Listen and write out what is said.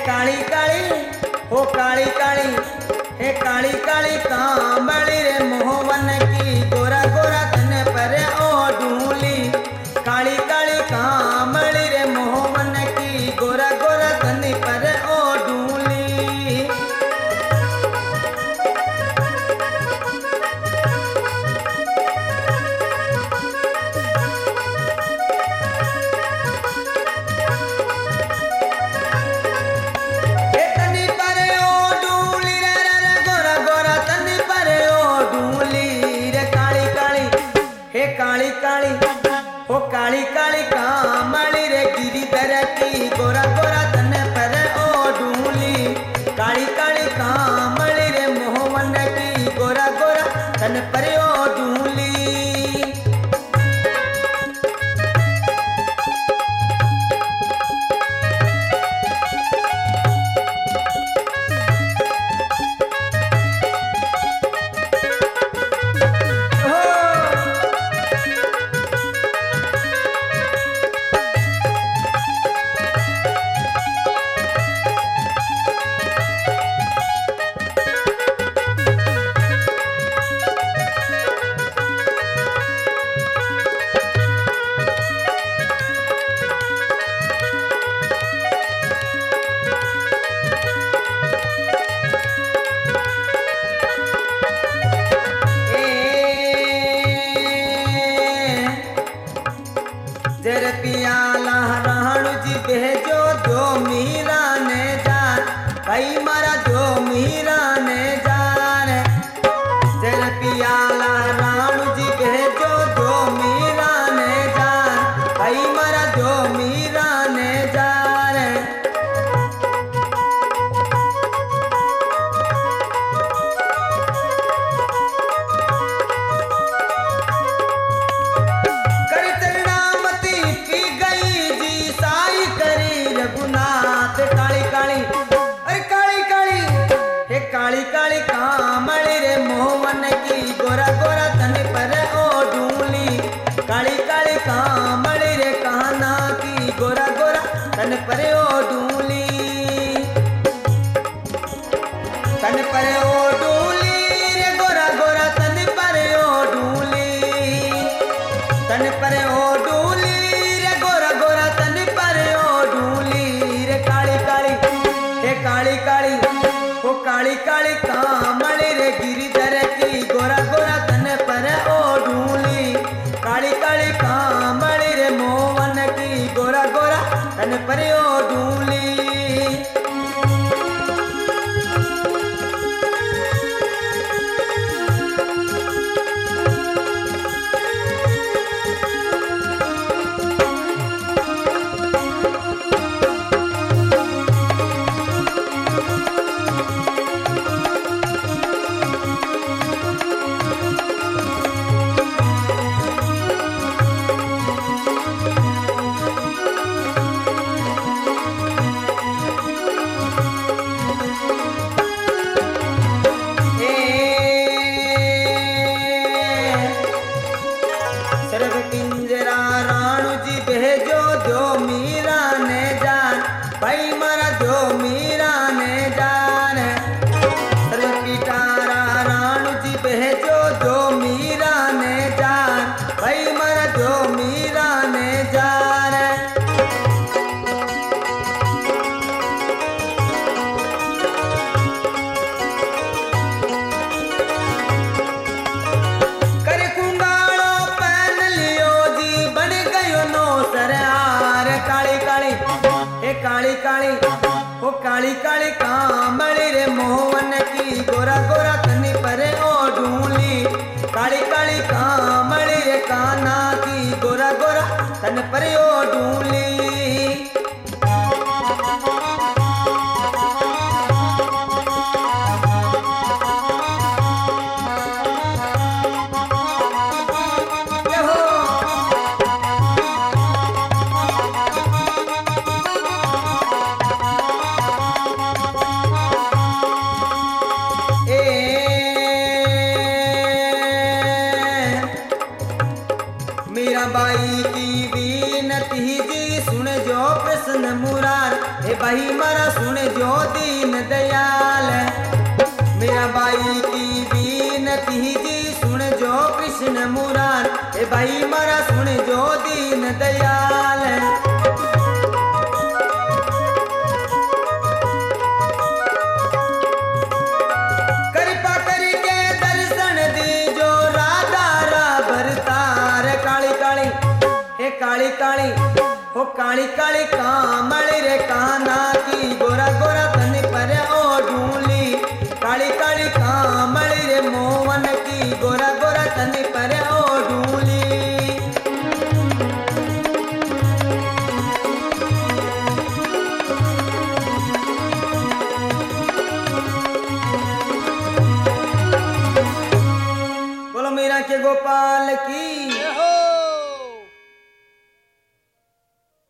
काली काली हो काली काली हे काली काली कांबड़ी रे मोहवन की गोरा गोरा तन पर ओ ढूली काली काली कांबड़ी रे मोहवन की गोरा गोरा तन पर ओ ढूली काली काली हो काली काली कांबड़ी रे गिरिधर की गोरा गोरा तन पर ओ ढूली काली काली कांबड़ी रे मोहवन की गोरा गोरा तन पर ओ ढूली जर पियाला राणू जी भेजो जो मीरा ने जान भाई मारा जो मीरा ने जान जर पियाला राणू जी भेजो जो मीरा ने जान भाई मारा जो मीरा ने जान काली काली अरे काली काली हे काली काली कांबड़ी रे मोहवन की गोरा गोरा तन पर ओ ढूली काली काली कांबड़ी रे कान्हा की गोरा गोरा तन पर ओ ढूली तन पर ओ ढूली रे गोरा गोरा तन पर ओ ढूली तन पर ओ ढूली रे गोरा गोरा तन पर ओ ढूली रे काली काली हे काली काली हो काली काली कांबड़ी रे गिरिधर की गोरा गोरा तन पर ओ ढूली काली काली कांबड़ी रे मोहवन की गोरा गोरा तन पर ओ ढूली पिंजरा राणू जी भेजो जो मीरा ने जान भाई मारा जो मीरा ने जान पिटारा राणू जी भेजो जो मीरा ने जान भाई मारा जो मीरा ने जान काली काली हे काली काली हो काली काली कांबड़ी रे मोहवन की गोरा गोरा तनी पर ओ ढूली काली काली कांबड़ी रे कान्हा की गोरा गोरा तन पर ओ ढूली मीराबाई की विनती जी कृष्ण मुरार। हे भाई मारा सुन जो दीन दयाल, मेरा भाई की बीनती जी सुन जो कृष्ण मुरार। हे भाई मारा सुन जो दीन दयाल। कृपा करके दर्शन दीजो राधा रा भरतार। काली काली हे काली काली हो काली काली कामल रे काना की, गोरा गोरा तन पर ओ ढूली। काली काली कामल रे मोहन की, गोरा गोरा तन पर ओ ढूली। बोलो मीरा के गोपाल की